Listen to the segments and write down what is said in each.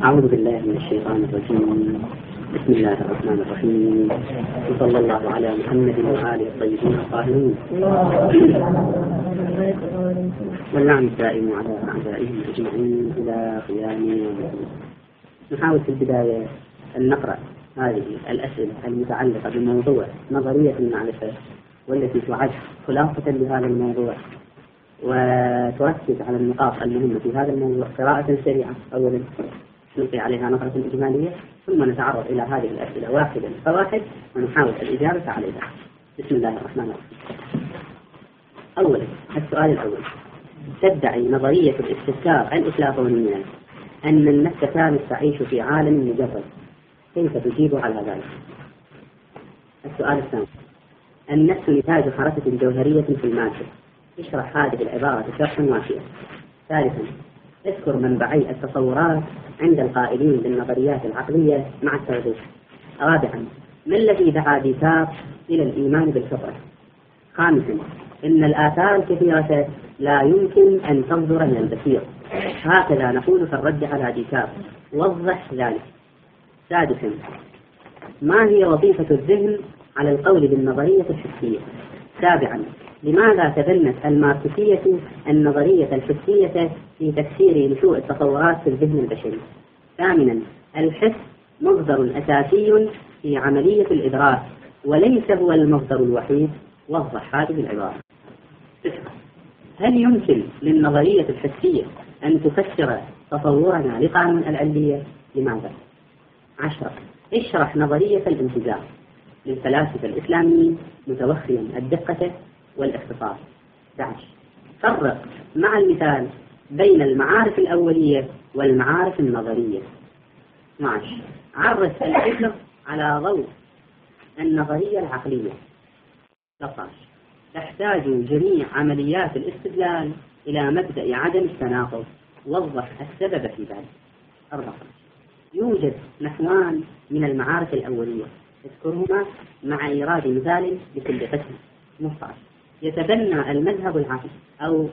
أعوذ بالله من الشيطان الرجيم. بسم الله الرحمن الرحيم، وصلى الله على محمد وآله الطيبين الطاهرين، واللعن الدائم على أعدائهم أجمعين إلى قيام يوم الدين. نحاول في البداية أن نقرأ هذه الأسئلة المتعلقة بموضوع نظرية المعرفة، والتي تعد خلاصة لهذا الموضوع وتركز على النقاط المهمة في هذا الموضوع قراءة سريعة. أولا نلقي عليها نظرة إجمالية، ثم نتعرض إلى هذه الأسئلة واحدا فواحد ونحاول الإجابة عليها. بسم الله الرحمن الرحيم. أولا السؤال الأول: تدعي نظرية الاستذكار الإفلاطونية أن النفس كانت تعيش في عالم مجرد، كيف تجيب على ذلك؟ السؤال الثاني: النفس نتاج حركة جوهرية في المادة، اشرح هذه العبارة شرحا وافيا. ثالثا اذكر منبعي التصورات عند القائلين بالنظريات العقلية مع التوضيح. رابعا ما الذي دعا ديكارت إلى الإيمان بالفطرة؟ خامسا إن الآثار الكثيرة لا يمكن أن تنظر من البصير، هكذا نقول في الرد على ديكارت، وضح ذلك. سادسا ما هي وظيفة الذهن على القول بالنظرية الحسية؟ سابعا لماذا تبنت الماركسية النظرية الحسية في تفسير نشوء التصورات في الذهن البشري؟ ثامنا الحس مصدر أساسي في عملية الإدراك وليس هو المصدر الوحيد، وضح هذه العبارة. هل يمكن للنظرية الحسية أن تفسر تصورنا لقانون العلية؟ لماذا؟ 10 اشرح نظرية الانتزاع للفلاسفة الإسلاميين متوخيا الدقة والاختصار. 11 فرق مع المثال بين المعارف الأولية والمعارف النظرية. 12 عرف الفكر على ضوء النظرية العقلية. 13 تحتاج جميع عمليات الاستدلال إلى مبدأ عدم التناقض، وضح السبب في ذلك. 14 يوجد نحوان من المعارف الأولية، اذكرهما مع إيراد مثال لكل قسم. 15 يتبنى المذهب العقلي أو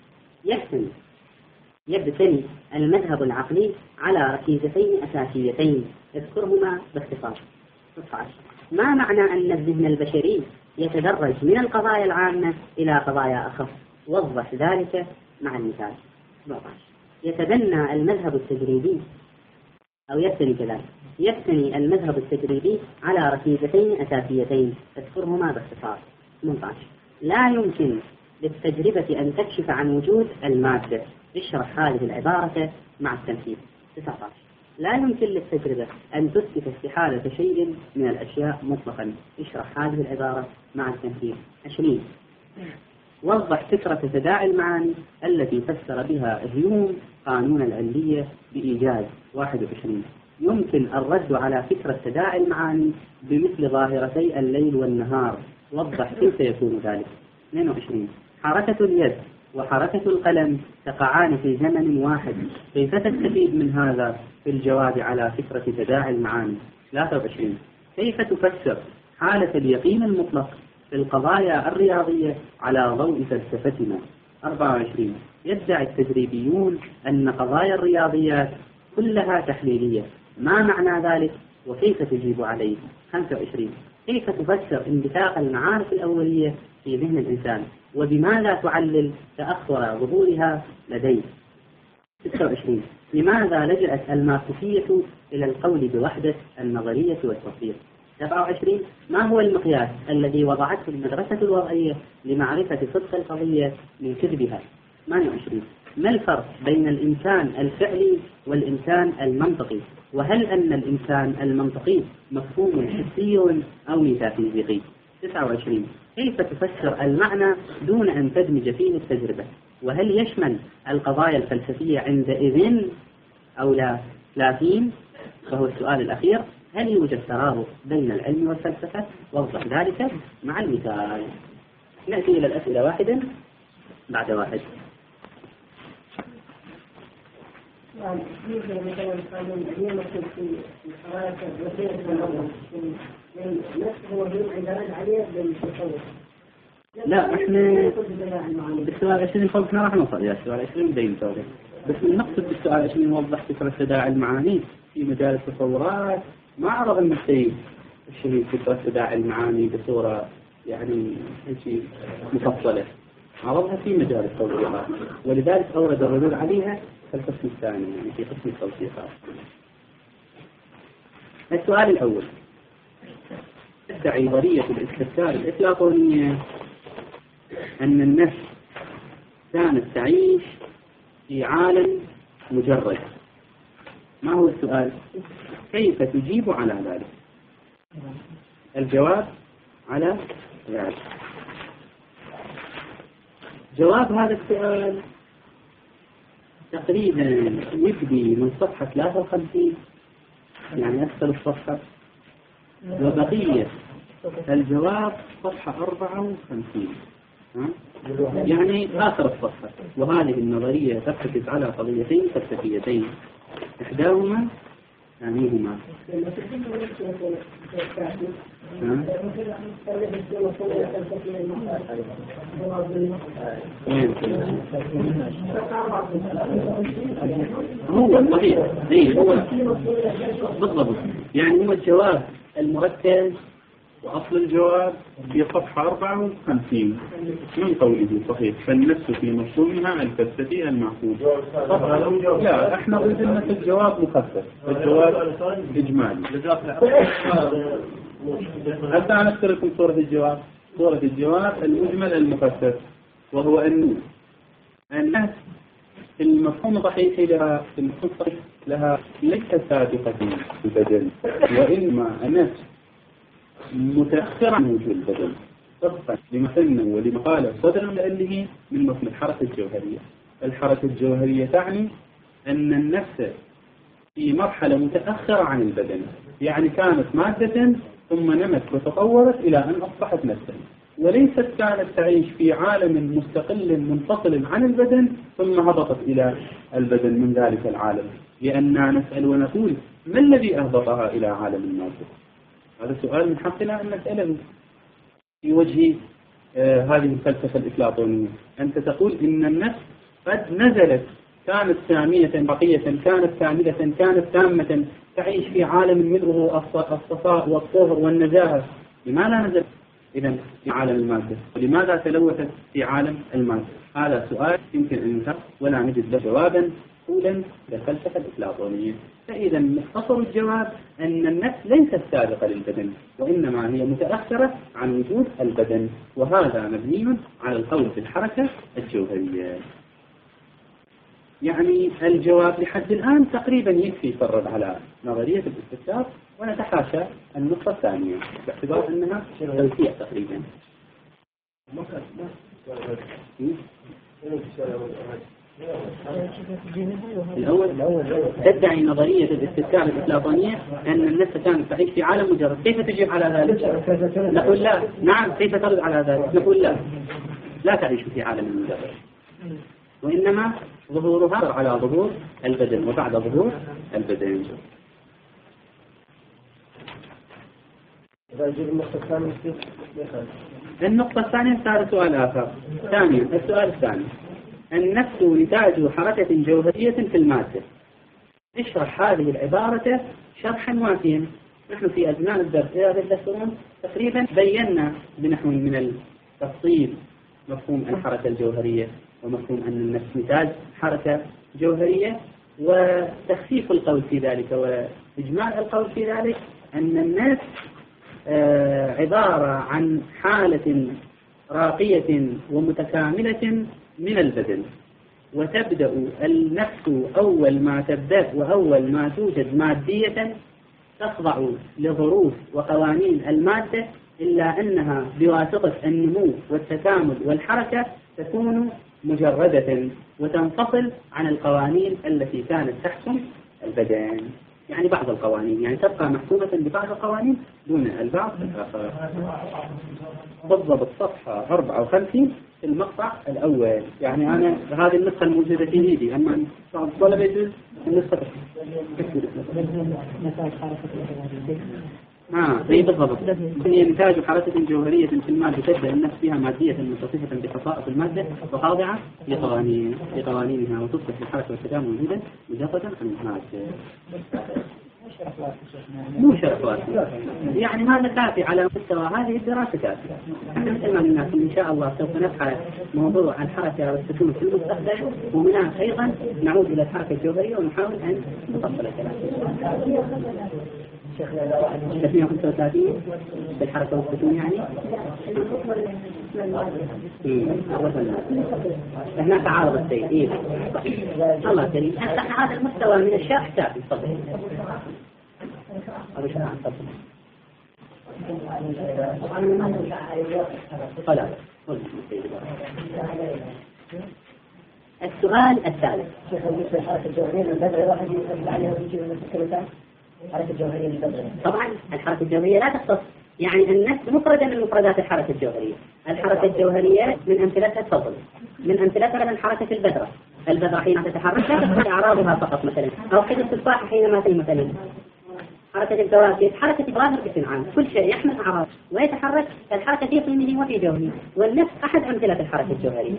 يبتني المذهب العقلي على ركيزتين أساسيتين، اذكرهما باختصار. 16 ما معنى أن الذهن البشري يتدرج من القضايا العامة إلى قضايا أخف، وضح ذلك مع المثال. 17 يتبنى المذهب التجريبي أو يبتني المذهب التجريبي على ركيزتين أساسيتين، اذكرهما باختصار. 18 لا يمكن للتجربة أن تكشف عن وجود المادة، اشرح هذه العبارة مع التمثيل. 19 لا يمكن للتجربة أن تثبت استحالة شيء من الأشياء مطلقا، اشرح هذه العبارة مع التمثيل. 20 وضح فكرة تداعي المعاني التي فسر بها هيوم قانون العلية بإيجاز. 21 يمكن الرد على فكرة تداعي المعاني بمثل ظاهرتي الليل والنهار، وضح كيف يكون ذلك. 22 حركة اليد وحركة القلم تقعان في زمن واحد، كيف تستفيد من هذا في الجواب على فكرة تداعي المعاني؟ 23 كيف تفسر حالة اليقين المطلق في القضايا الرياضية على ضوء فلسفتنا؟ 24 يدعي التجريبيون أن قضايا الرياضيات كلها تحليلية، ما معنى ذلك وكيف تجيب عليه؟ 25 كيف تفسر انبثاق المعارف الأولية في ذهن الإنسان، وبماذا تعلل تأخر ظهورها لديه؟ 26 لماذا لجأت الماركسية إلى القول بوحدة النظرية والتطبيق؟ 27 ما هو المقياس الذي وضعته المدرسة الوضعية لمعرفة صدق القضية من كذبها؟ 28 ما الفرق بين الإنسان الفعلي والإنسان المنطقي، وهل أن الإنسان المنطقي مفهوم حسي أو ميتافيزيقي؟ 29 كيف تفسر المعنى دون أن تدمج فيه التجربة، وهل يشمل القضايا الفلسفية عندئذ أو لا فين؟ وهو السؤال الأخير: هل يوجد ترابط بين العلم والفلسفة؟ وضح ذلك مع المثال. نأتي إلى الأسئلة واحدا بعد واحد. لا احنا بالسؤال 20 فوق ما راح نوصل، يا السؤال 20 بدين نسوي. بس نقصد بالسؤال عشان نوضح فكرة تداعي المعاني في مجال التصورات. ما عرض المسيح الشهيد فكرة تداعي المعاني بصورة يعني شيء مفصلة، عرضها في مجال التوثيقات، ولذلك أورد الردود عليها في القسم الثاني، يعني في قسم التوثيقات. السؤال الأول: تدعي نظرية الاستفسار الأفلاطونية أن النفس كانت تعيش في عالم مجرد. ما هو السؤال؟ كيف تجيب على ذلك؟ الجواب على ذلك. جواب هذا السؤال تقريبا يبدي من صفحة 53، يعني أسفل الصفحة، وبقية الجواب صفحة 54، يعني آخر الصفحة. وهذه النظرية تركز على قضيتين فلسفيتين، إحداهما ثانيهما. هو صحيح، هو بالضبط، يعني هو الجواب المركز وأصل الجواب في صفحة 54 من قوله صحيح: فالنفس في مفهومها الفلسفي المعقول. لا، احنا قلنا في الجواب مخفف، الجواب إجمالي. حتى أنا أذكر لكم صورة الجواب. صورة الجواب المجمل المخفف، وهو أن النفس المفهوم الصحيح لها، المفهوم الصحيح لها ليست سابقة البدن، وإنما النفس متأخر عن وجود البدن، طبقا لما قلنا ولما قال صدر مؤلفه من مفهوم الحركة الجوهرية. الحركة الجوهرية تعني أن النفس في مرحلة متأخرة عن البدن، يعني كانت مادة ثم نمت وتطورت إلى أن أصبحت نفسا، وليست كانت تعيش في عالم مستقل منفصل عن البدن ثم هبطت إلى البدن من ذلك العالم. لأننا نسأل ونقول: ما الذي أهبطها إلى عالم المادة؟ هذا سؤال من حقنا أن نسأله في وجه هذه الفلسفة الأفلاطونية. أنت تقول إن النفس قد نزلت، كانت سامية بقية، كانت كاملة، كانت تامة، تعيش في عالم ملؤه الصفاء والطهر والنزاهة. لماذا نزلت إذن في عالم المادة؟ ولماذا تلوثت في عالم المادة؟ هذا سؤال يمكن أن ينتهي ولا نجد له جوابا قولا للفلسفة الأفلاطونية. فإذا مختصر الجواب أن النفس ليست سابقة للبدن، وإنما هي متأخرة عن وجود البدن، وهذا مبني على القول بالحركة الجوهرية. يعني الجواب لحد الآن تقريبا يكفي يفرد على نظرية الاستفسار، ونتحاشى النقطة الثانية باعتبار أنها توسيع تقريبا. الأول تدعي نظرية الاستفسار الأفلاطونية أن النفس كانت تعيش في عالم مجرد. كيف تجيب على ذلك؟ نقول لا. نعم، كيف ترد على ذلك؟ نقول لا، لا تعيش في عالم مجرد، وإنما ظهورها على ظهور البدن وبعد ظهور البدن. النقطة الثانية صار سؤال آخر. ثانيا، السؤال الثاني: النفس نتاج حركة جوهرية في المادة. اشرح هذه العبارة شرحا وافيا. نحن في أثناء الدرس إذا تذكرون تقريبا بينا بنحو من التفصيل مفهوم الحركة الجوهرية، ومفهوم أن النفس نتاج حركة جوهرية، وتخفيف القول في ذلك وإجمال القول في ذلك أن النفس عبارة عن حالة راقية ومتكاملة من البدن، وتبدأ النفس أول ما تبدأ وأول ما توجد مادية تخضع لظروف وقوانين المادة، إلا أنها بواسطة النمو والتكامل والحركة تكون مجردة وتنفصل عن القوانين التي كانت تحكم البدن. يعني بعض القوانين، يعني تبقى محكومة ببعض القوانين دون البعض الآخر. بالضبط صفحة 54 في المقطع الأول. يعني أنا هذه النسخة الموجودة في يدي، أما بعض الطلبة يجوز النسخة بالضبط. إنتاج حركة جوهرية في المادة تبدأ النفس فيها مادية متصفة بخصائص المادة وخاضعة لقوانينها وتصبح الحركة والتجامع موجودة مجردا عن المادة. مو شرط واسع، يعني هذا كافي على مستوى هذه الدراسة كافية. مثل ما قلنا إن شاء الله سوف نبحث موضوع الحركة والسكون في المستقبل، ومنها أيضا نعود إلى الحركة الجوهرية ونحاول أن نفصل الكلام. 335 بالحركة والسكون يعني هناك تعارض الشيء. الله كريم، هذا المستوى من الشرح كافي. تفضل. السؤال الثالث. طبعا الحركة الجوهرية لا تختص يعني النفس مفردة من مفردات الحركة الجوهرية. الحركة الجوهرية من أمثلتها الفضل، من أمثلتها من حركة البذرة. البذرة حين تتحرك لا تكون أعراضها فقط مثلا، أو حين التفاحة حينما تلم مثلا. حركة الجوهرية حركة ظاهر باسم عام، كل شيء يحمل أعراض ويتحرك، فالحركة في قيمه وفي جوهره، والنفس أحد أمثلة الحركة الجوهرية.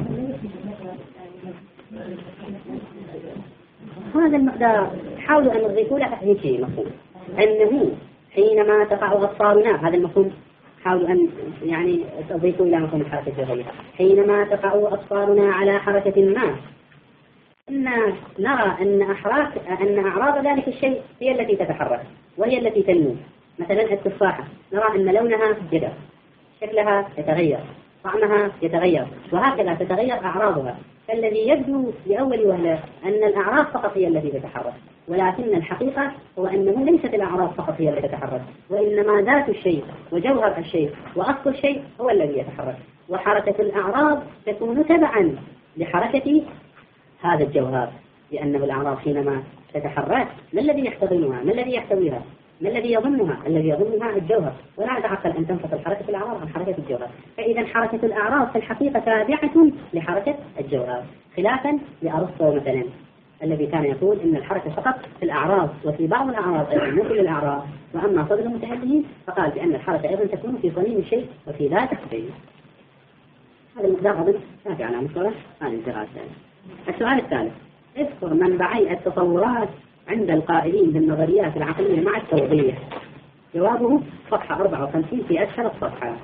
هذا المقدار حاولوا أن يضيفوا له هيك شيء مفهوم، أنه حينما تقع أبصارنا، هذا المفهوم حاولوا أن يعني تضيفوا إلى مفهوم الحركة الجوهرية. حينما تقع أبصارنا على حركة ما، إن نرى أن أعراض ذلك الشيء هي التي تتحرك وهي التي تنمو. مثلا التفاحة نرى أن لونها يتغير، شكلها يتغير، طعمها يتغير، وهكذا تتغير أعراضها. فالذي يبدو لأول وهلة أن الأعراض فقط هي التي تتحرك، ولكن الحقيقة هو أنه ليست الأعراض فقط هي التي تتحرك، وإنما ذات الشيء وجوهر الشيء وأصل الشيء هو الذي يتحرك. وحركة الأعراض تكون تبعا لحركة هذا الجوهر، لأنه الأعراض حينما تتحرك ما الذي يحتضنها؟ ما الذي يحتويها؟ ما الذي يضمها؟ الذي يضمها الجوهر، ولا يتعقل أن تنفصل حركة الأعراض عن حركة الجوهر. فإذا حركة الأعراض في الحقيقة تابعة لحركة الجوهر، خلافا لأرسطو مثلا الذي كان يقول إن الحركة فقط في الأعراض وفي بعض الأعراض أيضا مو كل الأعراض. وأما صدر المتحدثين فقال بأن الحركة أيضا تكون في صميم الشيء وفي ذات الشيء. هذا المقدار أظن كافي على مستوى هذه الدراسة. السؤال الثالث: اذكر منبعي التصورات عند القائلين بالنظريات العقلية مع التوضيح. جوابه صفحة 54 في أسفل الصفحة.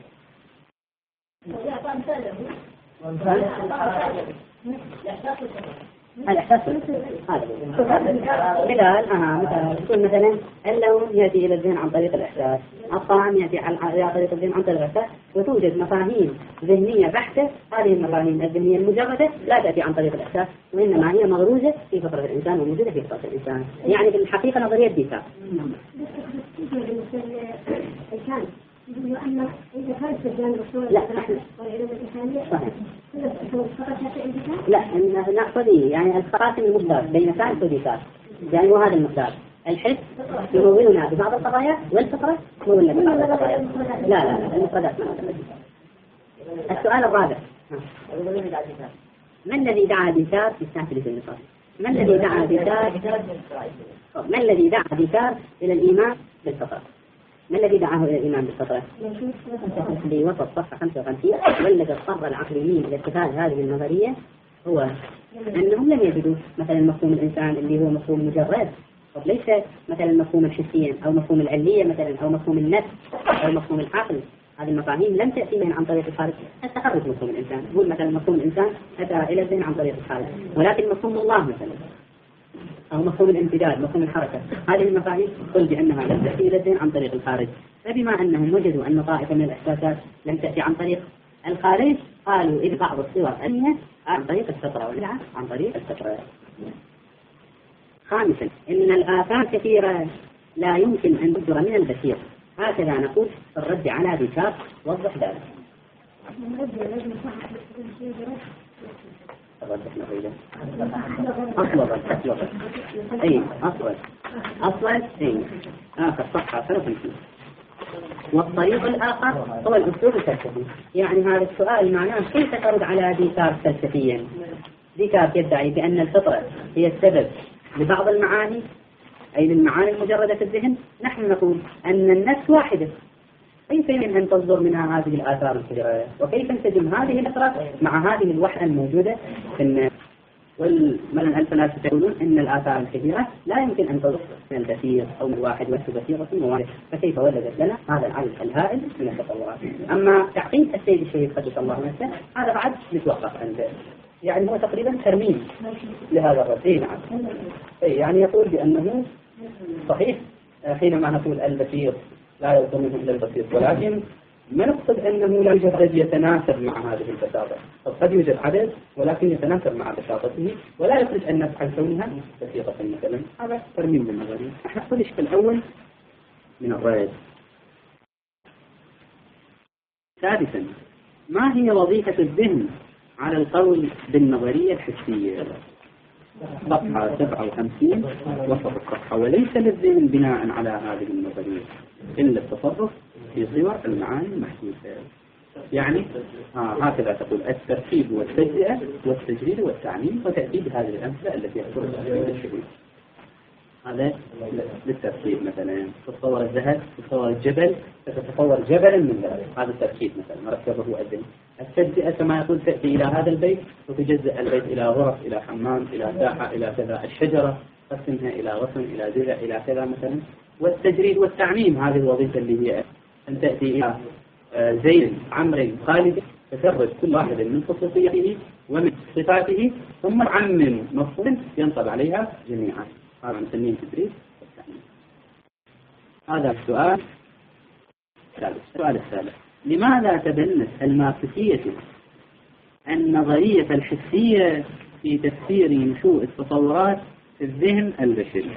الإحساس هذا مثلا اللون يأتي إلى الذهن عن طريق الإحساس، الطعم يأتي إلى طريق الذهن عن طريق الإحساس، وتوجد مفاهيم ذهنية بحتة. هذه المفاهيم الذهنية المجردة لا تأتي عن طريق الإحساس، وإنما هي مغروزة في فطرة الإنسان وموجودة في فطرة الإنسان. يعني في الحقيقة نظرية ديكارت. أن إذا كانت تجان الرسول والعلوم الإنسانية لا نقصد يعني القاسم المقدار بين ثالث وديكارت، يعني هو هذا المقدار. الحس يمولنا ببعض القضايا، والفطرة تمولنا ببعض القضايا. لا المفردات ما هذا. السؤال الرابع: ما الذي دعا ديكارت يستعمل في النقاش؟ ما الذي دعا ديكارت إلى الإيمان بالفطرة؟ ما الذي دعاه إلى الإيمان بالفطرة؟ في وسط صفحة 55: والذي اضطر العقليين إلى اتخاذ هذه النظرية هو أنهم لم يجدوا مثلا مفهوم الإنسان اللي هو مفهوم مجرد، ليس مثلا مفهوم الحسيا أو مفهوم العلية مثلا أو مفهوم النفس أو مفهوم العقل. هذه المفاهيم لم تأتي من عن طريق الخارج. التخرج مفهوم الإنسان، يقول مثلا مفهوم الإنسان أتى إلى الذهن عن طريق الخارج، ولكن مفهوم الله مثلا أو مفهوم الامتداد، مفهوم الحركة، هذه المفاهيم قل بأنها لم تأتي إلى الذهن عن طريق الخارج. فبما أنهم وجدوا أن طائفة من الإحساسات لم تأتي عن طريق الخارج، قالوا إذ بعض الصور أنها عن طريق الفطرة والبدعة عن طريق الفطرة. خامسا: إن الآثار كثيرة لا يمكن أن تدر من البشير. هكذا نقول في الرد على ديكارت. وضح ذلك. آخر صفحة 53. والطريق الآخر هو الأسلوب الفلسفي. يعني هذا السؤال معناه كيف ترد على ديكارت فلسفيا؟ ديكارت يدعي بأن الفطرة هي السبب لبعض المعاني أي للمعاني المجردة في الذهن، نحن نقول أن النفس واحدة. كيف يمكن أن تصدر منها هذه الآثار الكبيرة؟ وكيف تنسجم هذه الأسرار مع هذه الوحدة الموجودة في النفس؟ والمثلا الفلاسفة يقولون أن الآثار الكبيرة لا يمكن أن تصدر من البصير أو من الواحد وحده بصيرة وواحد، فكيف ولدت لنا هذا العدد الهائل من التصورات؟ أما تعقيد السيد الشهيد قدس الله نفسه هذا بعد نتوقف عنده، يعني هو تقريبا ترميم لهذا الرد. نعم، يعني يقول بأنه صحيح حينما نقول البصير لا يصدر منه إلا البصير، ولكن ما نقصد أنه لا يوجد عدد يتناسب مع هذه البساطة. قد يوجد عدد ولكن يتناسب مع بساطته ولا يخرج النفس عن كونها بسيطة مثلا. هذا ترميم للنظرية. نحن نقول الشق الأول من الرد. ثالثا، ما هي وظيفة الذهن على القول بالنظرية الحسية؟ صفحة 57 وسط الصفحة. وليس للذهن بناء على هذه النظرية إلا التصرف في صور المعاني المحسوسة. يعني هكذا تقول: الترتيب والتجزئة والتجريد والتعميم، وتأتي بهذه الأمثلة التي يذكرها الشهيد. هذا للترتيب، مثلا تتصور الذهب، تتصور الجبل، فتتصور جبلا من ذلك. هذا الترتيب مثلا مركبه الذهن. التجزئة كما يقول تأتي إلى هذا البيت وتجزئ البيت إلى غرف، إلى حمام، إلى ساحة، إلى كذا. الشجرة قسمها إلى غصن، إلى جذع، إلى كذا مثلا. والتجريد والتعميم، هذه الوظيفة اللي هي أن تأتي إلى زيد، عمرو، خالد، تفرد كل واحد من خصوصيته ومن صفاته ثم تعمم مفهوم ينطبق عليها جميعا. هذا نسميه التدريب والتعميم. هذا السؤال الثالث. السؤال الثالث: لماذا تبنت الماركسية النظرية الحسية في تفسير نشوء التصورات في الذهن البشري؟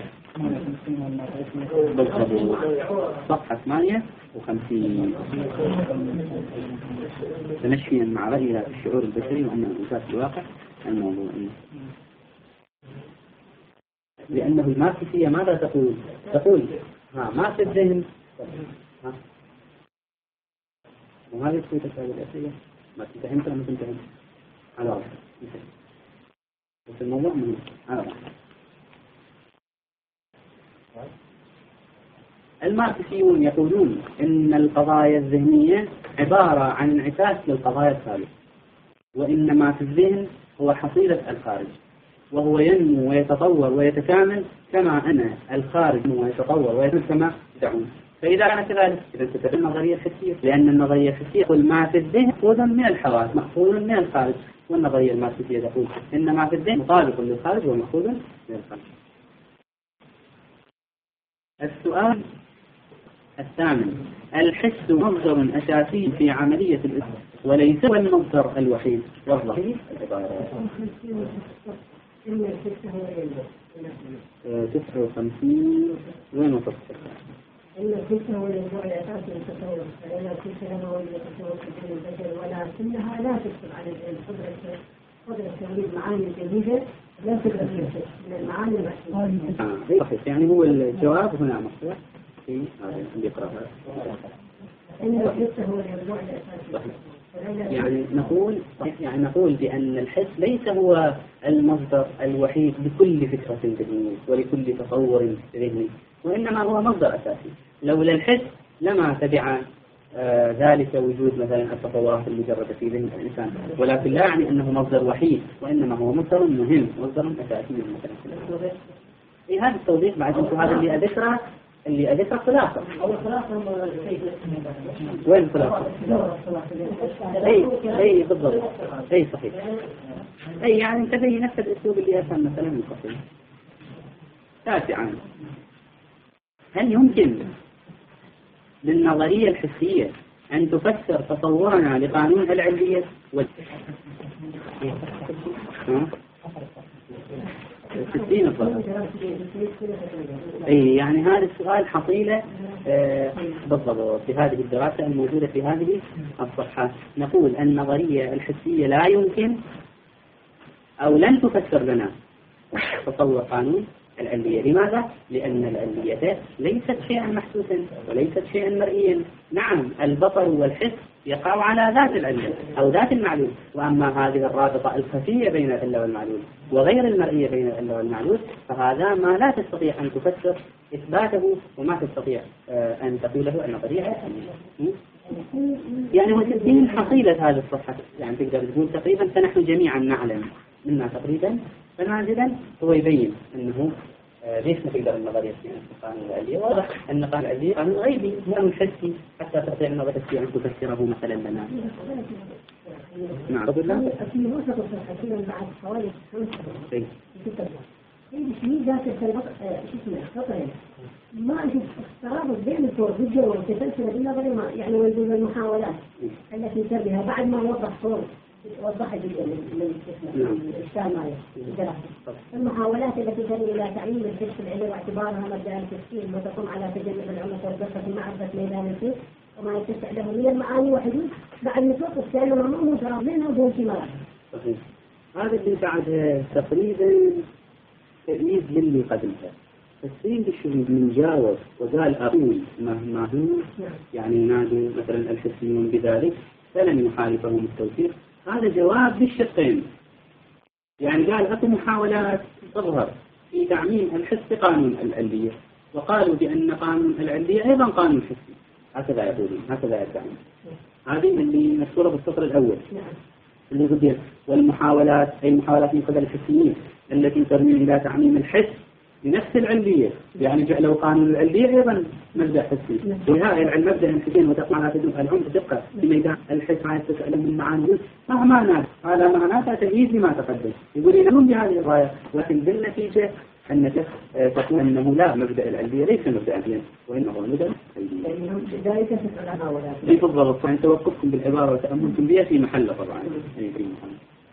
صفحة 58. تمشيا مع رأيها في الشعور البشري وأن الإنسان في الواقع الموضوعي. لأنه الماركسية ماذا تقول؟ تقول ما في الذهن. وهذه تكون تساوي الأسئلة. ما تفهمت ولا ما تفهمت؟ على رأيك. بس الموضوع مهم. على رأيك. الماركسيون يقولون إن القضايا الذهنية عبارة عن انعكاس للقضايا الخارجية، وإن ما في الذهن هو حصيلة الخارج، وهو ينمو ويتطور ويتكامل كما أن الخارج ينمو ويتطور ويتكامل كما يدعون. فإذا كان كذلك إذا تتبع النظرية الحسية، لأن النظرية الحسية تقول ما في الذهن مأخوذ من الحواس، مأخوذ من الخارج، والنظرية الماركسية تقول إن ما في الذهن مطابق للخارج ومأخوذ من الخارج. السؤال الثامن: الحس مصدر أساسي في عملية الإدراك وليس هو المصدر الوحيد. وضح العبارة. 59 وين وصلت؟ إن الحس هو الموضوع الأساسي للتصور، فإن الحس له هو التصور في البشر، ولكنها لا تكتب عن قدرة توليد معاني جديدة لا تكتب من المعاني المحسوسة. صحيح، يعني هو الجواب هنا مصدر في هذا اللي يقرأها. إن الحس هو الموضوع الأساسي. يعني نقول بأن الحس ليس هو المصدر الوحيد لكل فكرة ذهنية ولكل تصور ذهني، وإنما هو مصدر أساسي. لولا الحس لما تبع ذلك وجود مثلا التصورات المجردة في ذهن الإنسان، ولكن لا يعني أنه مصدر وحيد، وإنما هو مصدر مهم، مصدر أساسي مثلا. هذا التوضيح بعد أنه هذا اللي أذكره خلاصة. وين الخلاصة؟ أي بالضبط. أي صحيح. أي يعني انتبهي نفس الأسلوب اللي أفهم مثلا من قبل. تاسعا: هل يمكن للنظرية الحسية أن تفسر تصورنا لقانون العلية؟ أي يعني هذا السؤال حصيلة بالضبط في هذه الدراسة الموجودة في هذه الصفحة. نقول النظرية الحسية لا يمكن أو لن تفسر لنا تصور قانون العلية. لماذا؟ لأن العلية ليست شيئا محسوسا وليست شيئا مرئيا. نعم، البصر والحس يقع على ذات العلة أو ذات المعلول. وأما هذه الرابطة الخفية بين العلة والمعلول وغير المرئية بين العلة والمعلول فهذا ما لا تستطيع أن تفسر إثباته وما تستطيع أن تقوله النظرية. يعني هو تبين حصيلة هذه الصفحة، يعني تقدر تقول تقريبا فنحن جميعا نعلم منا تقريبا فنازلا هو يبين أنه ليش ما تقدر النظرية في القانون العلمي؟ واضح أن القانون العلمي قانون غيبي قانون حسي حتى تستطيع النظرية أن تفسره مثلا لنا. نعم. بالله. في وسط الحكيم بعد حوالي 5 في ذات خطأ ما أشوف ترابط بين التوجه والتسلسل بالنظري يعني والمحاولات التي تبها بعد ما وضح جدا من الشامل المحاولات التي تدعو الى تعليم الحس العلمي واعتبارها مبدا التفكير وتقوم على تجنب العنف والدقه في معرفه ميدان الفكر وما يتسع له من المعاني وحدود بعد نتوقف كانه ممنوع مترابطين وبهم في مرحله. صحيح. هذا اللي بعد تقريبا تأييد للي قبلها. السين بالشهود من جاوب وقال أقول ما هو يعني ينادوا مثلا الحسيون بذلك فلن يخالفهم التوفيق. هذا جواب بالشقين. يعني قال أكو محاولات تظهر في تعميم الحس بقانون العلية وقالوا بأن قانون العلية أيضا قانون حسي. هكذا يقولون هكذا يدعون. هذه اللي مذكورة بالسطر الأول اللي قد والمحاولات أي محاولات من قبل الحسيين التي ترمي إلى تعميم الحس بنفس العلمية. يعني جعلوا قانون العلمية أيضا مبدأ حسي. لهذا المبدأ الحسين وتقع على العمق دقة في ميدان الحس عن تسأل من معاني ما معناه هذا معناه تأييد لما تقدم. يقول ينون بهذه الغاية لكن بالنتيجة أنك تقول أنه لا مبدأ العلمية ليس مبدأ علميا وإنه مبدأ ذلك بالضبط. يعني توقفكم بالعبارة وتأملكم بها في محله طبعا في محله.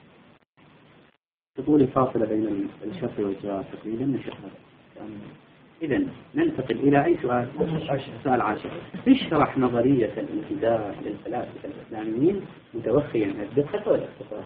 تطول الفاصلة بين الشرط والجواب تقريبا نشرها. إذا ننتقل إلى أي سؤال؟ سؤال 10. اشرح نظرية الانتزاع للفلاسفة الإسلاميين متوخيا الدقة والاختصار.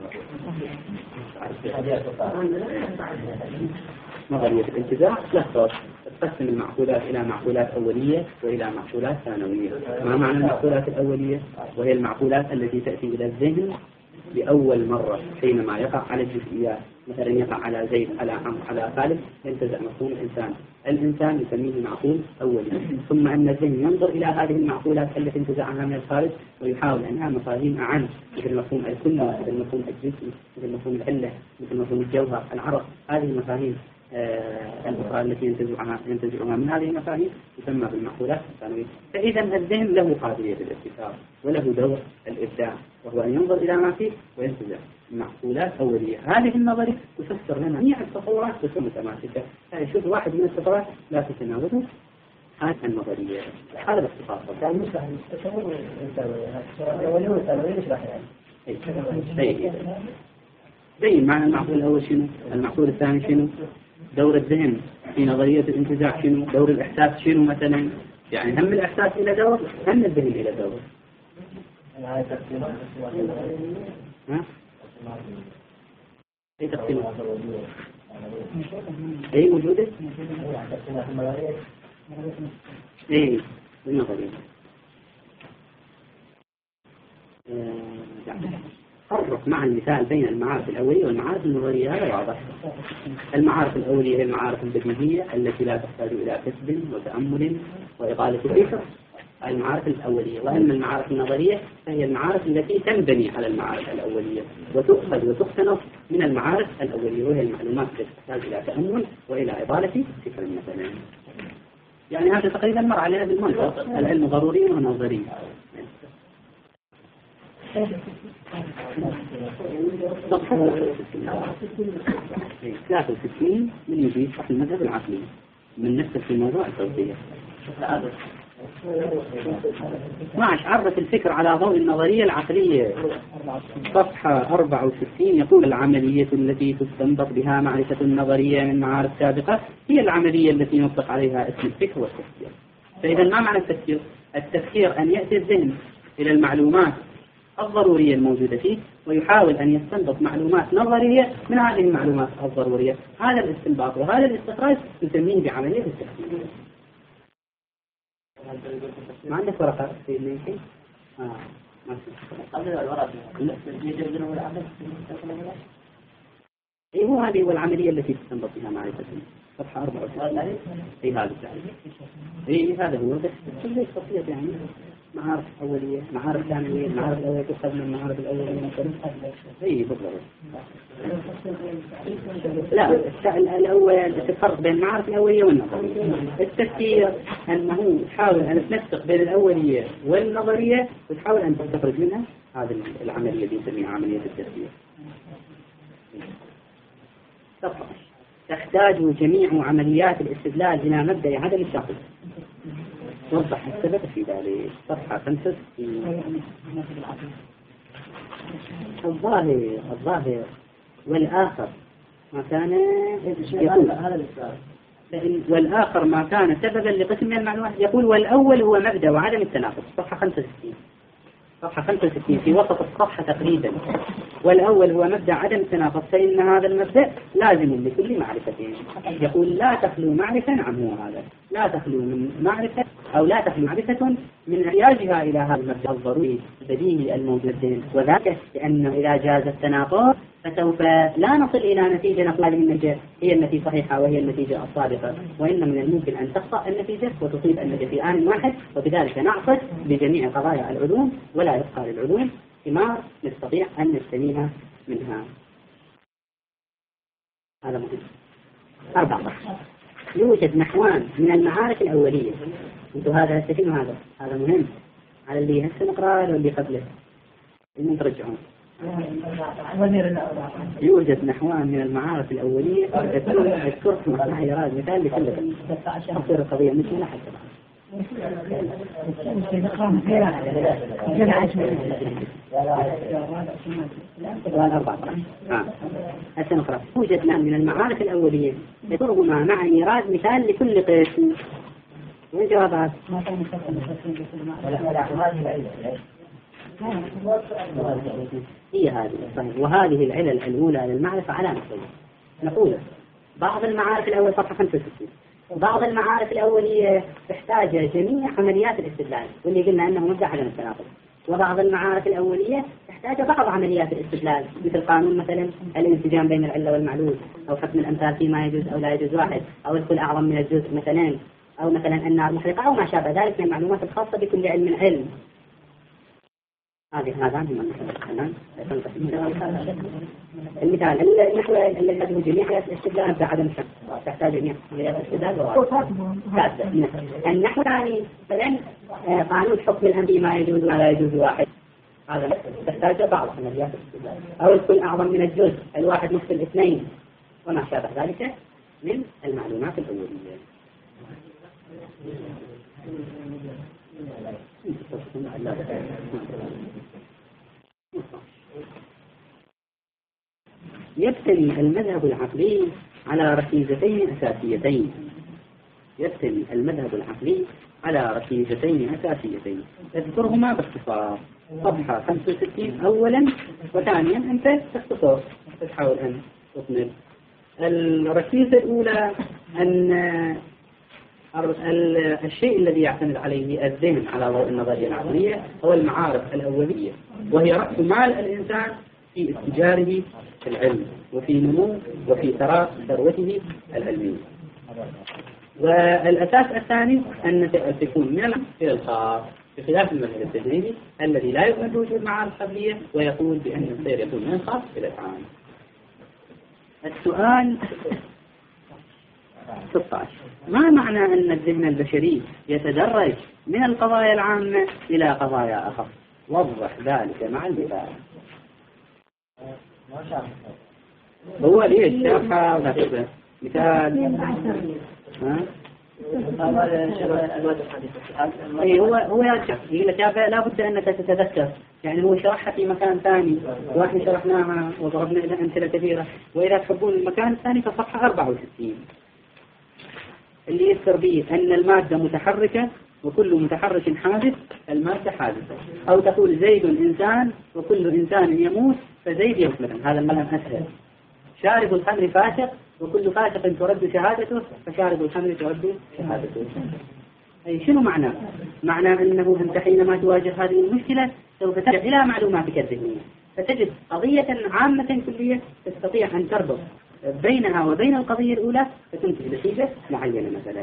نظرية الانتزاع تلخص تقسم المعقولات إلى معقولات أولية وإلى معقولات ثانوية. ما معنى المعقولات الأولية؟ وهي المعقولات التي تأتي إلى الذهن لأول مرة حينما يقع على الجزئيات، مثلا يقع على زيد على عمرو على خالد ينتزع مفهوم الإنسان. الإنسان يسميه معقول أولي. ثم أن الذهن ينظر إلى هذه المعقولات التي انتزعها من الخارج ويحاول أنها مفاهيم أعم مثل مفهوم الكل مثل مفهوم الجزء مثل مفهوم العلة مثل مفهوم الجوهر العرض. هذه المفاهيم الأخرى التي ينتزعها من هذه المفاهيم تسمى بالمعقولات الثانوية. فإذا الذهن له قابلية الابتكار وله دور الإبداع وهو أن ينظر إلى ما فيه وينتزع معقولات أولية. هذه النظرية تفسر لنا جميع التصورات بصورة متماسكة. يعني شوف واحد من التصورات لا تتناوله هذه النظرية. هذا باختصار. يعني مش راح التصور الثانوي مش راح يعني. بين معنى المعقول الأول شنو؟ المعقول الثاني شنو؟ دور الذهن في نظرية الانتزاع شنو؟ دور الإحساس شنو مثلا؟ يعني هم الإحساس إلى دور هم الذهن إلى دور. ها؟ أي تقسيم؟ أي وجوده؟ أي بالنظرية. فرق مع المثال بين المعارف الأولية والمعارف النظرية. هذا واضح. المعارف الأولية هي المعارف البديهية التي لا تحتاج إلى كسب وتأمل وإطالة الفكر. المعارف الأولية. وأما المعارف النظرية فهي المعارف التي تنبني على المعارف الأولية وتؤخذ وتقتنص من المعارف الأولية وهي المعلومات التي تحتاج إلى تأمل وإلى إطالة فكر مثلا. يعني هذا تقريبا مر علينا بالمنطق العلم ضروري ونظري. 63 من يجي شرح المذهب العقلي من نفس في موضوع التوزيع. 12 عرف الفكر على ضوء النظرية العقلية. صفحة 64 يقول العملية التي تستنبط بها معرفة النظرية من معارف سابقة هي العملية التي يطلق عليها اسم الفكر والتفكير. فإذا ما معنى التفكير؟ التفكير أن يأتي الذهن إلى المعلومات الضرورية الموجودة فيه ويحاول أن يستنبط معلومات نظرية من هذه المعلومات الضرورية. هذا الاستنباط وهذا الاستخراج نسميه بعملية التفكير. ما عندك ورقة في اللينكي؟ إيه هو هذه والعملية التي تستنبط بها معرفة صفحة 64. إيه هذا التعريف. إيه هذا هو بس كل خطية يعني معارف أولية معارف ثانوية المعارف الأولية تؤخذ من المعارف الأولية مثلا. إيه بالضبط. لا الأول الفرق بين المعارف الأولية والنظرية. التفكير أنه تحاول أن تنسق بين الأولية والنظرية وتحاول أن تستخرج منها هذه العملية اللي نسميها عملية التفكير. صفحة. تحتاج جميع عمليات الاستدلال إلى مبدأ عدم التعقيد. وضح السبب في ذلك. صفحة 65. الظاهر والآخر ما كان يقول والآخر ما كان سببا لقسم من المعلومات. يقول والأول هو مبدأ وعدم التناقض. صفحة 65. صفحة 65 في وسط الصفحة تقريبا. والأول هو مبدأ عدم التناقض فإن هذا المبدأ لازم لكل معرفة. يقول لا تخلو معرفة عنه هذا لا تخلو من معرفة أو لا تخلو معرفة من احتياجها إلى هذا المبدأ الضروري البديهي الموجود وذلك لأنه إذا جاز التناقض فسوف لا نصل إلى نتيجة نقول هذه النتيجة هي التي صحيحة وهي النتيجة الصادقة وإن من الممكن أن تخطأ النتيجة وتصيب النتيجة في آن واحد وبذلك نعقد بجميع قضايا العلوم ولا يبقى للعلوم ثمار نستطيع أن نستنيها منها. هذا مهم. 14. يوجد نحوان من المعارف الأولية. انتوا هذا هستفيدوا هذا مهم على اللي هسه نقرأ واللي قبله إنهم ترجعون. يوجد نحوان من المعارف الأولية اذكرت مع إيراد مثال لكل تصير القضية مش من أحد هسه نقرأ. يوجد من المعارف الأولية يذكرهما مع إيراد مثال لكل قسم. وين جوابات؟ هي هذه صحيح. وهذه العلل الأولى للمعرفة على نحوين. نقول بعض المعارف الأول صفحة 65. بعض المعارف الأولية تحتاج جميع عمليات الاستدلال واللي قلنا أنه مبدأ عدم التناقض. وبعض المعارف الأولية تحتاج بعض عمليات الاستدلال مثل قانون مثلا الانسجام بين العلة والمعلول أو حكم الأمثال فيما يجوز أو لا يجوز واحد أو الكل أعظم من الجزء مثلا أو مثلا النار محرقة أو ما شابه ذلك من المعلومات الخاصة بكل علم. هذان هم المثال الذي هو جميع الاستدلال بعدم الشك تحتاج جميع الاستدلال النحو الثاني مثلا قانون حكم الأمر ما يجوز ولا يجوز واحد هذا تحتاج بعض عمليات الاستدلال أو الكل أعظم من الجزء الواحد نصف الاثنين وما شابه ذلك من المعلومات الأولية. يبتني المذهب العقلي على ركيزتين أساسيتين. يبتني المذهب العقلي على ركيزتين أساسيتين اذكرهما باختصار. صفحة 65 أولا وثانيا أنت باختصار تحاول أن تطمن. الركيزة الأولى أن الشيء الذي يعتمد عليه الذهن على ضوء النظرية العقلية هو المعارف الأولية وهي رأس مال الإنسان في اتجاره في العلم وفي نمو وفي ثراء ثروته العلمية. والأساس الثاني أن تكون من العام إلى الخاص بخلاف المذهب التجريبي الذي لا يؤمن بوجود معارف قبلية ويقول بأن السير يكون من الخاص إلى العام. السؤال 16. ما معنى أن الذهن البشري يتدرج من القضايا العامة إلى قضايا أخف؟ وضح ذلك مع المثال. هو ليش شرحها ولا كذا مثال؟ هو يقول لك لا بد أنك تتذكر يعني هو شرحها في مكان ثاني واحنا شرحناها وضربنا إلى أمثلة كثيرة. وإذا تحبون المكان الثاني فصفحة 64 اللي يذكر به أن المادة متحركة وكل متحرك حادث المادة حادثة. أو تقول زيد إنسان وكل إنسان يموت فزيد يموت مثلا. هذا الملهم أسهل. شارب الخمر فاسق وكل فاسق ترد شهادته فشارب الخمر ترد شهادته. أي شنو معنى؟ معنى أنه أنت حينما تواجه هذه المشكلة سوف ترجع إلى معلوماتك الذهنية، فتجد قضية عامة كلية تستطيع أن تربط بينها وبين القضية الأولى فتنتج نتيجة معينة مثلا.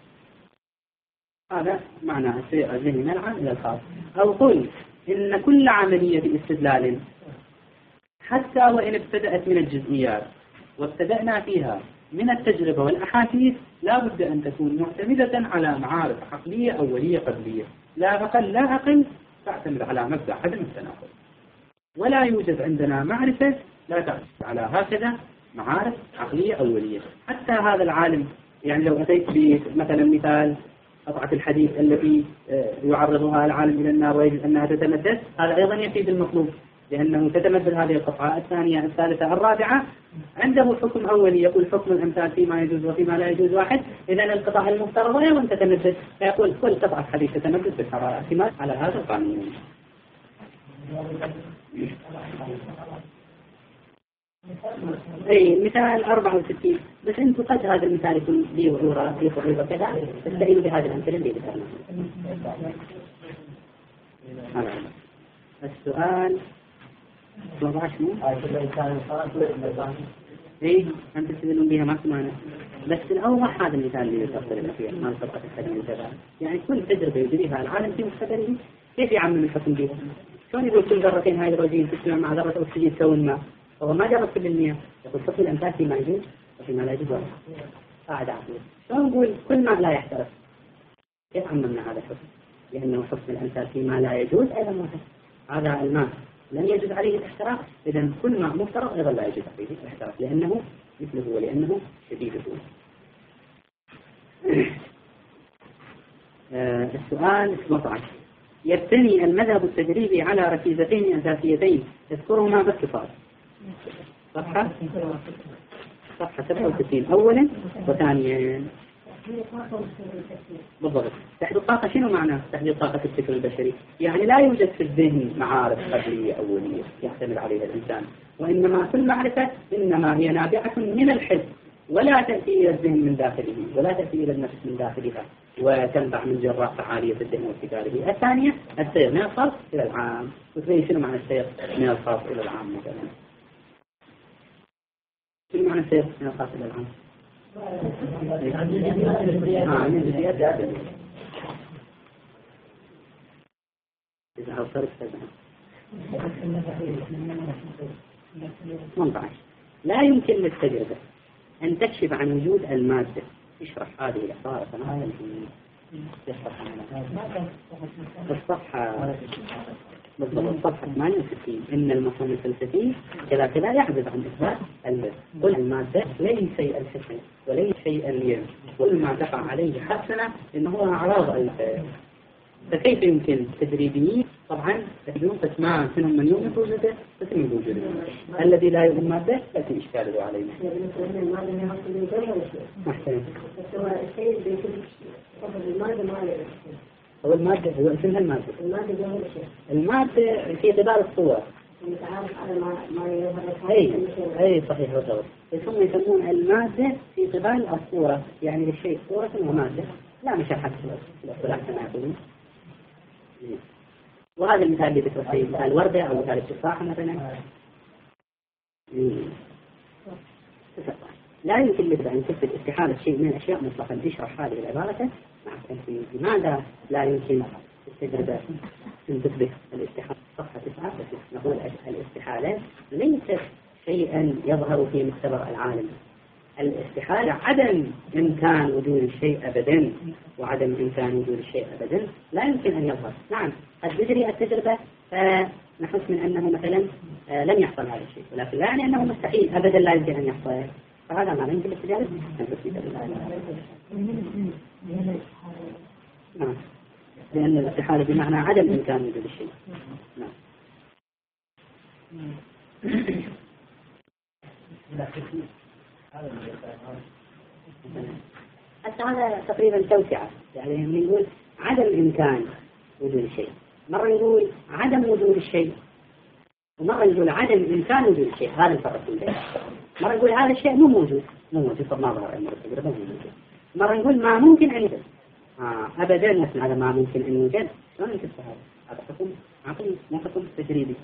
هذا معنى السير الذهني من العام إلى الخاص. أو قل إن كل عملية استدلال حتى وإن ابتدأت من الجزئيات وابتدأنا فيها من التجربة والأحاسيس لا بد أن تكون معتمدة على معارف عقلية أولية قبلية، لا أقل تعتمد على مبدأ عدم التناقض. ولا يوجد عندنا معرفة لا تعتمد على هكذا معارف عقلية أولية. حتى هذا العالم، يعني لو أتيت بمثلا مثال قطعة الحديد التي يعرضها العالم إلى النار ويجب أنها تتمدد، هذا أيضا يفيد المطلوب، لأنه تتمدد هذه القطعة الثانية الثالثة الرابعة، عنده حكم أولي يقول حكم الأمثال فيما يجوز وفيما لا يجوز واحد، إذن القطعة المفترضة أيضا تتمدد، فيقول كل قطعة حديد تتمدد بالحرارة اعتماد على هذا القانون. أي مثال 64. بس أنتم قد هذا المثال يكون لي وعورة لي صعوبة كذا، تستعينوا بهذه الأمثلة اللي ذكرناها. السؤال 17 مو؟ إيه أنت تستدلون بها ما سمعنا، بس الأوضح هذا المثال اللي يفصل الأخير ما سبقت الحديث كذا. يعني كل تجربة يجريها العالم في مختبره كيف يعمم الحكم بها؟ شلون يقول كل ذرتين هيدروجين تجتمع مع ذرة أكسجين تكون ماء؟ هو ما جرب كل المياه، يقول حكم الأمثال فيما يجوز وفيما لا يجوز. قاعدة عقلية. شلون نقول كل ماء لا يحترق؟ كيف عممنا هذا الحكم؟ لأنه حكم الأمثال فيما لا يجوز أيضا واحد. هذا الماء لم يجوز عليه الاحتراق، إذا كل ماء مفترض أيضا لا يجوز عليه الاحتراق لأنه مثله ولأنه شديد الدون. السؤال 18. يبتني المذهب التجريبي على ركيزتين أساسيتين اذكرهما باختصار. صفحة 67 أولا وثانيا. بالضبط. تحديد الطاقة شنو معناه؟ تحديد طاقة الفكر البشري، يعني لا يوجد في الذهن معارف قبلية أولية يعتمد عليها الإنسان، وإنما كل معرفة إنما هي نابعة من الحس، ولا تأتي إلى الذهن من داخله، ولا تأتي إلى النفس من داخلها، وتنبع من جراء فعالية الذهن وابتكاره. الثانية السير من الخاص إلى العام. وتبين شنو معنى السير من الخاص إلى العام مثلا؟ شنو معنى السير من الخاص إلى العام؟ من جزئيات ذاتها. إذا أوصلت فزعا. 18. لا يمكن للتجربة أن تكشف عن وجود المادة. اشرح هذه العبارة تماما في الصفحة بالضبط صفحة 68. إن المفهوم الفلسفي كذا كذا يعجز عن إثبات كل المادة ليس شيء الحسن وليس شيء اليوم، كل ما تقع عليه حسنة إنه أعراض الفعل. فكيف يمكن تدريبيين؟ طبعا تجدون قسمان منهم من يؤمن بوجوده ومن بوجوده. الذي لا يؤمن مادة لكن إشكاله عليه. هو المادة هو اسمها المادة. المادة في قبال الصور. أي صحيح بالضبط. ثم يسمون المادة في قبال الصورة، يعني للشيء صورة ومادة لا مشاحة في الاصطلاح كما يقولون. وهذا المثال اللي ذكره فيه مثال وردة أو مثال التفاحة مثلا. لا يمكن مثل أن تثبت استحالة شيء من الأشياء مطلقا. اشرح هذه العبارة مع التنفيذ. لماذا لا يمكن التجربة أن تثبت الاستحالة؟ صفحة 9 نقول الاستحالة ليست شيئا يظهر في مختبر العالم. الاستحالة عدم إمكان وجود الشيء أبدا، وعدم إمكان وجود الشيء أبدا لا يمكن أن يظهر. نعم قد تجري التجربة فنحس من أنه مثلا لم يحصل هذا الشيء، ولكن لا يعني أنه مستحيل أبدا لا يمكن أن يحصل. فهذا ما يمكن التجارب أن تثبت نعم، لأن الاستحالة بمعنى عدم إمكان وجود الشيء. نعم. هذا تقريبا توسعة، يعني نقول عدم إمكان وجود الشيء، مرة نقول عدم وجود الشيء، ومرة نقول عدم إمكان وجود الشيء. هذا الفرق بينهم. مرة نقول هذا الشيء مو موجود فما ظهر المرة التجربة مو موجود. مرة نقول ما ممكن أن يوجد أبدا. نسمع هذا ما ممكن أن يوجد. شلون نكتب هذا حكم عقلي مو حكم تجريبي.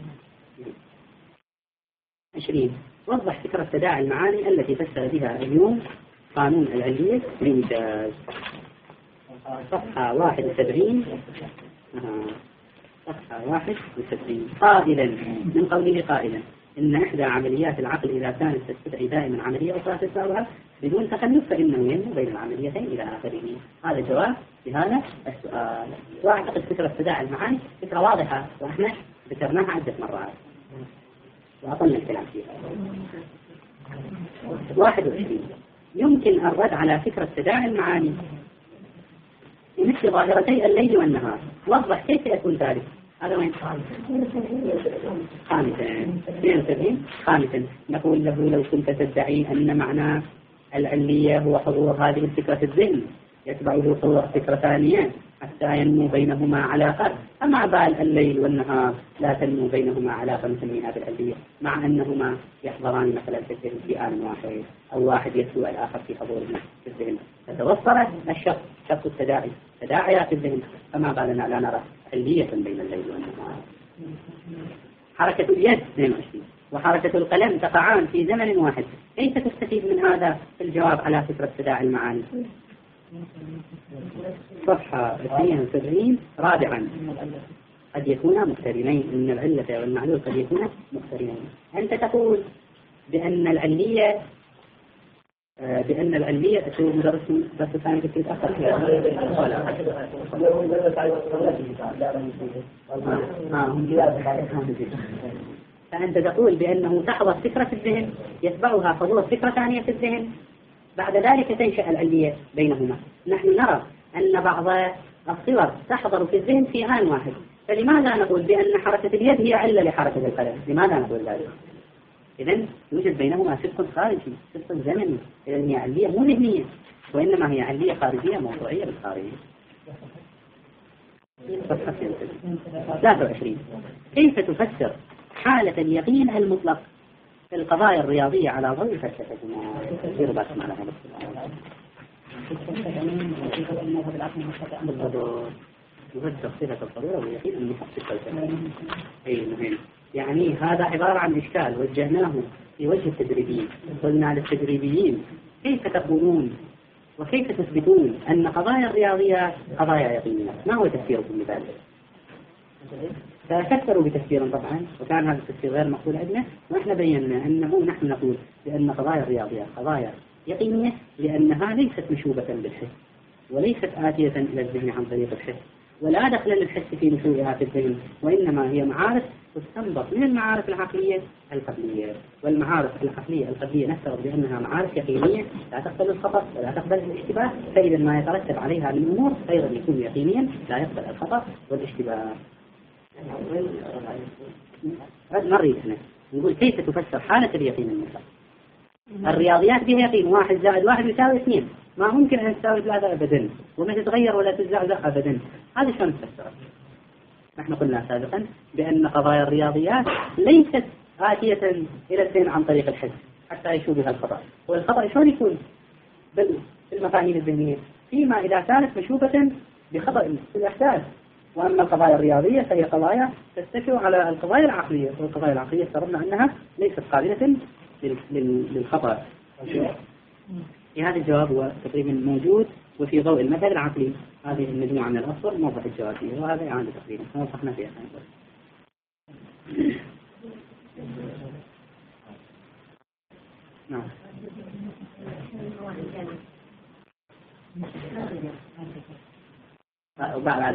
20 وضح فكرة تداعي المعاني التي فسر بها اليوم قانون العلية بإنجاز. صفحة 71 صفحة 71 قائلا من قوله قائلا إن إحدى عمليات العقل إذا كانت تستدعي دائما عملية أخرى تتبعها بدون تخلف فإنه ينمو بين العمليتين إلى آخره. هذا جواب لهذا السؤال. وأعتقد فكرة تداعي المعاني فكرة واضحة وإحنا ذكرناها عدة مرات وأطلنا الكلام فيها. 21 يمكن الرد على فكرة تداعي المعاني مثل ظاهرتي الليل والنهار. وضح كيف يكون ذلك. هذا وين؟ خامسا نقول له لو كنت تدعي أن معنى العلية هو حضور هذه الفكرة في الذهن يتبعه حضور فكرة ثانية حتى ينمو بينهما علاقة، أما بال الليل والنهار لا تنمو بينهما علاقة نسميها بالعلية مع أنهما يحضران مثلا في الذهن في آن واحد أو واحد يسوء الآخر في حضور في الذهن، فتوصل الشق شق التداعي تداعيات الذهن، فما بالنا لا نرى علية بين الليل والنهار. حركة اليد 22 وحركة القلم تقعان في زمن واحد، كيف تستفيد من هذا في الجواب على فكرة تداعي المعاني؟ صفحة 72 رابعا قد يكونا مقترنين، إن العلة والمعلول قد يكونا مقترنين. أنت تقول بأن العلية شو مدرس بس ثاني كنت أخر فأنت تقول بأنه تحضر فكرة في الذهن يتبعها حضور فكرة ثانية في الذهن، بعد ذلك تنشأ العلية بينهما. نحن نرى أن بعض الصور تحضر في الذهن في آن واحد، فلماذا نقول بأن حركة اليد هي علة لحركة القلم؟ لماذا نقول ذلك؟ إذن يوجد بينهما سبق خارجي سبق زمني، إذن هي علية مو ذهنية وإنما هي علية خارجية موضوعية بالخارجية. 23 كيف تفسر حالة اليقين المطلق في القضايا الرياضية على ضوء فلسفتنا؟ ديروا بالكم على هذا السؤال. يفسر صفة الضرورة واليقين المطلق في الفلسفة. أي مهم. يعني هذا عبارة عن إشكال وجهناه في وجه التدريبيين. قلنا للتدريبيين كيف تقولون وكيف تثبتون أن قضايا الرياضيات قضايا يقينية؟ ما هو تفسيركم لذلك؟ ففسروا بتفسير طبعا وكان هذا التفسير غير مقبول عندنا، ونحن بينا أنه نحن نقول بأن قضايا الرياضيات قضايا يقينية لأنها ليست مشوبة بالحس وليست آتية إلى الذهن عن طريق الحس، ولا دخل للحس في نشوئها في الذهن، وإنما هي معارف تستنبط من المعارف العقلية القبلية. والمعارف العقلية القبلية نفترض بأنها معارف يقينية لا تقبل الخطأ ولا تقبل الاشتباه، فإذا ما يترتب عليها من أمور أيضا يكون يقينيا لا يقبل الخطأ والاشتباه. نريد هنا نقول كيف تفسر حالة اليقين المطلق. الرياضيات فيها يقين 1 زائد 1 يساوي 2، ما ممكن أن تساوي 3 أبدا وما تتغير ولا تزعزع أبدا. هذا شلون تفسره؟ نحن قلنا سابقا بأن قضايا الرياضيات ليست آتية إلى الذهن عن طريق الحس حتى يشوبها الخطأ، والخطأ شلون يكون بالمفاهيم الذهنية؟ فيما إذا كانت مشوبة بخطأ في الإحساس. وأما القضايا الرياضية فهي قضايا تستشعر على القضايا العقلية، والقضايا العقلية افترضنا أنها ليست قابلة للخطأ. في هذا الجواب هو تقريبا موجود، وفي ضوء المثل العقلي هذه المجموعة من الأصفر موضح الجواب فيه، وهذا يعني تقريبا وضحنا فيها. نعم. وبعد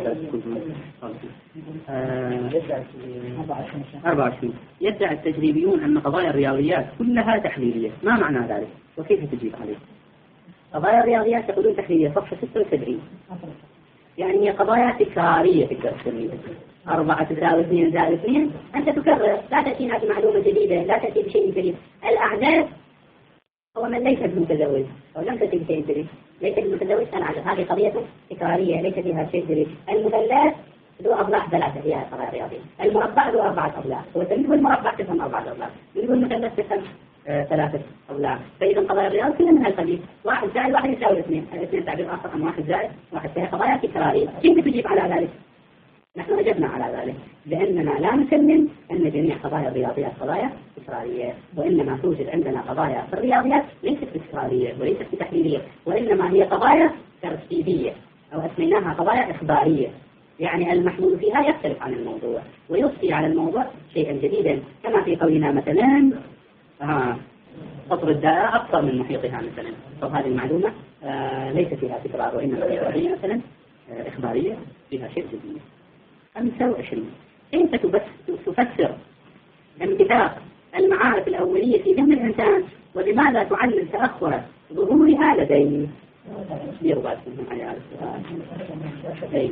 24 يدعي التجريبيون أن قضايا الرياضيات كلها تحليلية. ما معنى ذلك وكيف تجيب عليه؟ قضايا الرياضيات يقولون تحليلية. صفحة 76 يعني هي قضايا تكرارية في الترتيب. 4 تساوي 2 زائد 2 أنت تكرر، لا تأتينا بمعلومة جديدة، لا تأتي بشيء جديد. الأعداد هو من ليس بمتزوج أو لم تأتي بشيء جديد، ليس بمتزوج العدد، هذه قضية تكرارية ليس فيها شيء جديد. المثلث له أضلاع 3 فيها قضايا رياضية. المربع له 4 أضلاع، هو تنبه المربع تفهم 4 أضلاع، يقول المثلث تفهم 3 أضلاع. فإذا قضايا الرياض كلها من هالقبيل. 1 زائد 1 يساوي 2، 2 تعبير آخر عن 1 زائد 1. فهي قضايا تكرارية. كيف تجيب على ذلك؟ نحن أجبنا على ذلك بأننا لا نسلم أن جميع قضايا الرياضيات قضايا تكرارية، وإنما توجد عندنا قضايا في الرياضيات ليست تكرارية وليست تحليلية، وإنما هي قضايا ترتيبية أو أسميناها قضايا إخبارية، يعني المحمول فيها يختلف عن الموضوع ويضفي على الموضوع شيئا جديدا، كما في قولنا مثلا قطر الدائرة أكثر من محيطها مثلا، فهذه المعلومة ليس فيها تكرار وإنما هي قضية مثلا إخبارية فيها شيء جديد. 25 كيف تفسر انبثاق المعارف الأولية في ذهن الإنسان وبماذا تعلل تأخر ظهورها لديه؟ يرغبكم على هذا السؤال.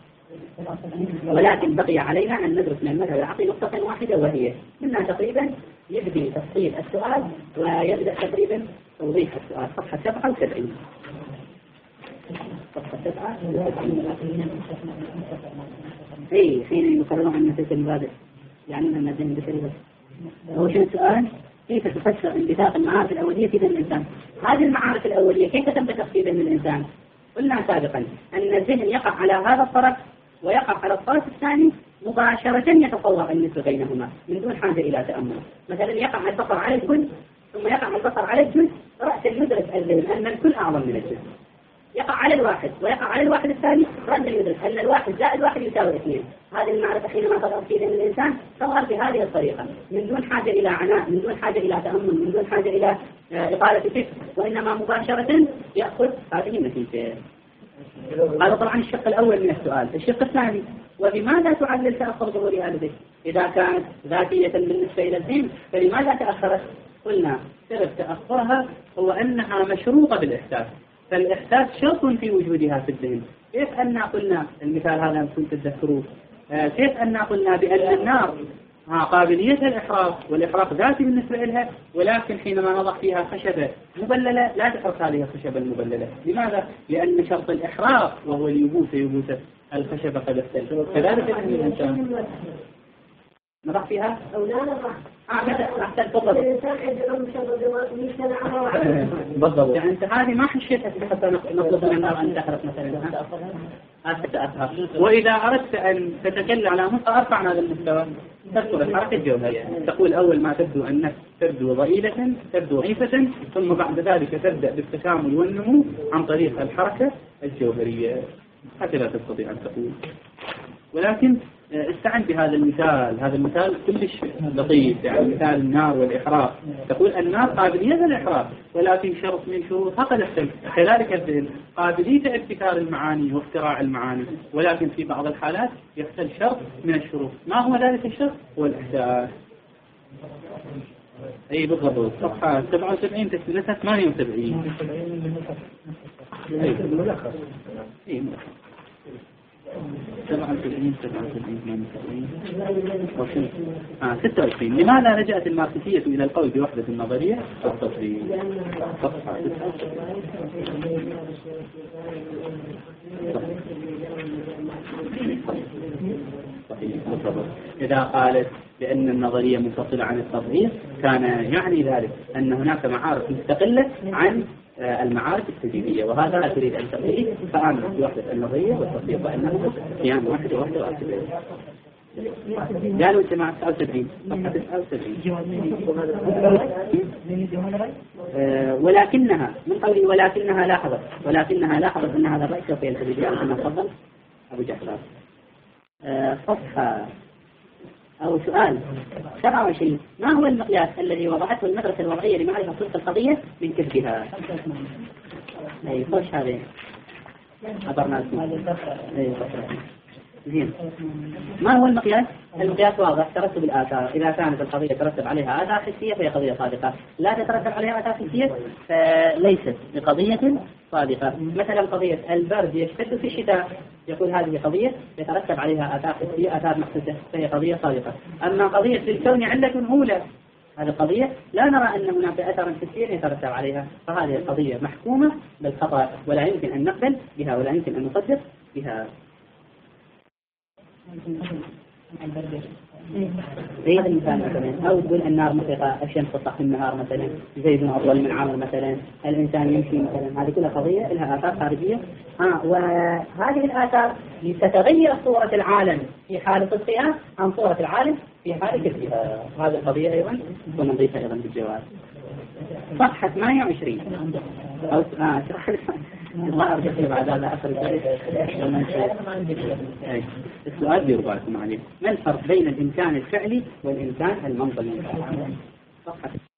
ولكن بقي علينا أن ندرس من المذهب العقلي نقطة واحدة، وهي أنها تقريبا يبدي تفصيل السؤال ويبدأ تقريبا توضيح السؤال. صفحة 77 صفحة 77 حين يقررون عن نتيجة المبادئ يعني أن الذهن بشري بس. هو شو السؤال؟ كيف تفسر انبثاق المعارف الأولية في ذهن الإنسان؟ هذه المعارف الأولية كيف تنبثق في ذهن الإنسان؟ قلنا سابقا أن الذهن يقع على هذا الطرف ويقع على الطرف الثاني مباشرة، يتطور النسبة بينهما من دون حاجة إلى تأمل. مثلا يقع البصر على الكل ثم يقع البصر على الجزء، رأسا يدرك الذهن أن الكل أعظم من الجزء. يقع على الواحد ويقع على الواحد الثاني، رأسا يدرك أن الواحد زائد واحد يساوي 2. هذه المعرفة حينما تظهر في ذهن الإنسان تظهر بهذه الطريقة من دون حاجة إلى عناء، من دون حاجة إلى تأمل، من دون حاجة إلى إطالة فكر، وإنما مباشرة يأخذ هذه النتيجة. هذا طبعا الشق الأول من السؤال. الشق الثاني: وبماذا تعلل تأخر ظهورها لديه؟ إذا كانت ذاتية بالنسبة إلى الذهن فلماذا تأخرت؟ قلنا سبب تأخرها هو أنها مشروطة بالإحساس، فالإحساس شرط في وجودها في الذهن. كيف أن قلنا المثال هذا أنتم تتذكروه، كيف أن قلنا بأن النار قابلية الإحراق والإحراق ذاتي بالنسبة لها، ولكن حينما نضع فيها خشبة مبللة لا تحرق هذه الخشبة المبللة. لماذا؟ لأن شرط الإحراق وهو اليبوسة الخشبة قد اختلف. كذلك الإنسان نضع فيها أو لا نضع أحسن بالضبط. الإنسان عندما مشغل مجتمع بالضبط. يعني أنت هذه ما حشيتها حتى نطلب من النار أن تحرق مثلا. وإذا أردت أن تتكلم على مستوى أرفع من هذا المستوى تذكر الحركة الجوهرية. تقول أول ما تبدو النفس تبدو ضئيلة، تبدو ضعيفة، ثم بعد ذلك تبدأ بالتكامل والنمو عن طريق الحركة الجوهرية. هكذا تستطيع أن تقول. ولكن استعن بهذا المثال، هذا المثال كلش لطيف، يعني مثال النار والإحراق. تقول النار قابلية للإحراق ولكن شرط من شروطها قد اختلف. كذلك الذهن قابلية ابتكار المعاني واختراع المعاني، ولكن في بعض الحالات يختل شرط من الشروط. ما هو ذلك الشرط؟ هو الإحساس. أي بالضبط. صفحة 77 تسلسة 78. أي ملخص 26. لماذا لجأت الماركسية إلى القول بوحدة النظرية والتطبيق؟ صفحة 99. إذا قالت بأن النظرية منفصلة عن التطبيق كان يعني ذلك أن هناك معارف مستقلة عن المعارف التجريبية، وهذا لا تريد أن تقول فآمن بوحدة النظرية والتطبيق وأنه قيام واحدة واحدة. قالوا جماعة 79 صفحة 79. ولكنها من قوله ولكنها لاحظت أن هذا الرأي سوف يلتزم به. كما تفضل أبو جعفر. صفحة أو سؤال 27: ما هو المقياس الذي وضعته المدرسة الوضعية لمعرفة صدق القضية من كذبها؟ أي خوش هذه عبرنا زين. ما هو المقياس؟ المقياس واضح: ترتب الآثار. إذا كانت القضية ترتب عليها آثار حسية فهي قضية صادقة، لا تترتب عليها آثار حسية فليست بقضية صادقة. مثلا قضية البرد يشتد في الشتاء، يقول هذه قضية يترتب عليها آثار حسية آثار محسوسة فهي قضية صادقة. أما قضية للكون علة أولى، هذه القضية لا نرى أن هناك أثر حسي يترتب عليها، فهذه القضية محكومة بالخطأ ولا يمكن أن نقبل بها ولا يمكن أن نصدق بها. زي هذا المثال مثلا، أو تقول النار مطلقة، الشمس تطلع في النهار مثلا، زيد أطول من عمرو مثلا، الإنسان يمشي مثلا، هذه كلها قضية لها آثار خارجية. وهذه الآثار تتغير صورة العالم في حال صدقها عن صورة العالم في حال كذبها. هذه القضية أيضا ونضيفها أيضا بالجواب. صفحة 28 أو شرح الله أرجع بعد هذا أخر السؤال بيربعكم عليه. ما الفرق بين الإمكان الفعلي والإمكان المنطقي؟ صفحة